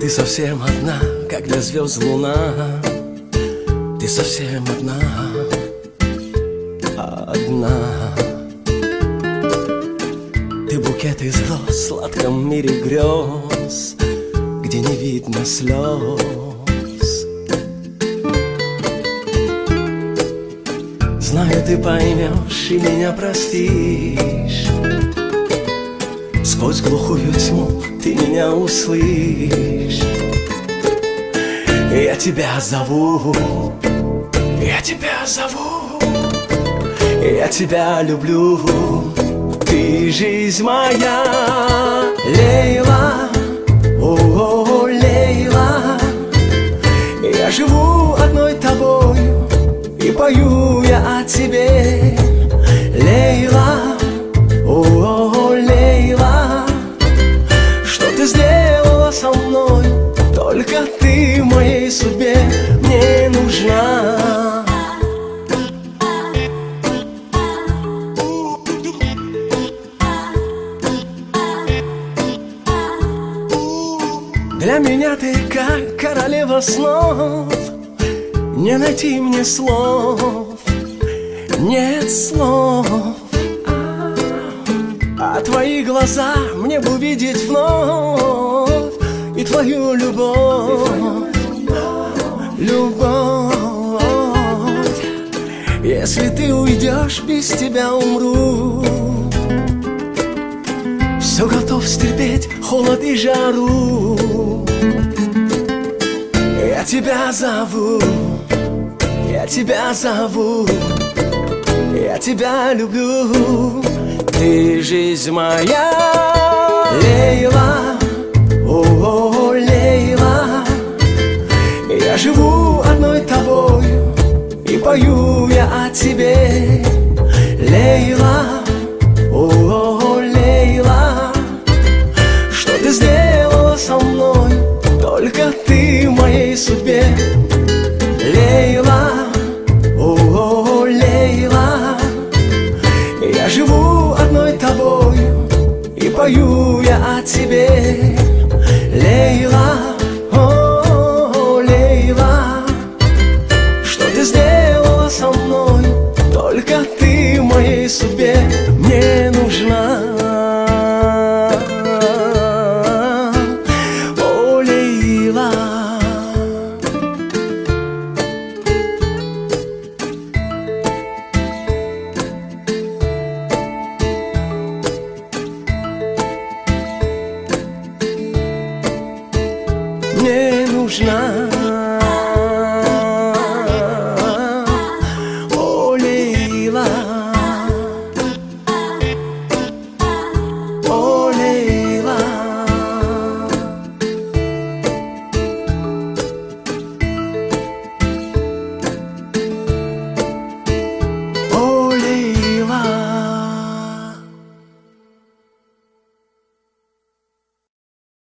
Ты совсем одна, как для звезд луна. Ты совсем одна, одна. Ты букет из роз в сладком мире грез, где не видно слез. Знаю, ты поймешь и меня простишь. Сквозь глухую тьму ты меня услышишь. Я тебя зову, я тебя зову, я тебя люблю. Ты жизнь моя, Лейла, о, Лейла. Я живу одной тобою и пою я о тебе, Лейла, о, Лейла. Что ты сделала со мной? Только ты в моей судьбе мне нужна. Для меня ты как королева снов. Не найти мне слов, нет слов. А твои глаза мне бы увидеть вновь, и твою любовь, любовь. Если ты уйдешь, без тебя умру. Все готов стерпеть, холод и жару. Я тебя зову, я тебя зову, я тебя люблю. Ты жизнь моя, Лейла, о, Лейла. Я живу одной тобою и пою я о тебе, Лейла, о, Лейла. Что ты сделала со мной? Только ты в моей судьбе, Лейла, о, Лейла. Я живу одной тобою и пою я о тебе, Лейла, о, Лейла. Что ты сделала со мной? Только ты в моей судьбе мне нужна. О, Лейла. Мне нужна.